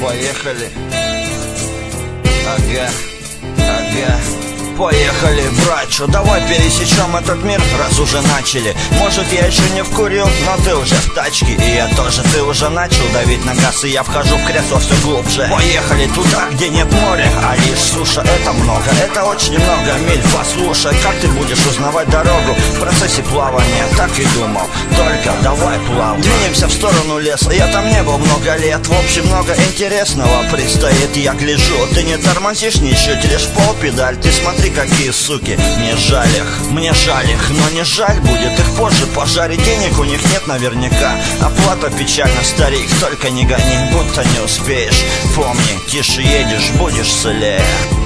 Поехали. Ага, ага. Поехали, братчо, давай пересечем этот мир, раз уже начали. Может, я еще не вкурил, но ты уже в тачке. И я тоже, ты уже начал давить на газ, и я вхожу в кресло все глубже. Поехали туда, где нет моря, а лишь суша. Это много, это очень много миль. Послушай, как ты будешь узнавать дорогу в процессе плавания? Так и думал, только давай плавай. Двинемся в сторону леса, я там не был много лет. В общем, много интересного предстоит. Я гляжу, ты не тормозишь ничуть, лишь полпедаль. Ты смотри, какие суки, мне жаль их, но не жаль будет их позже пожарить. Денег у них нет наверняка, оплата печально, старик, только не гони, будто не успеешь. Помни, тише едешь, будешь целее.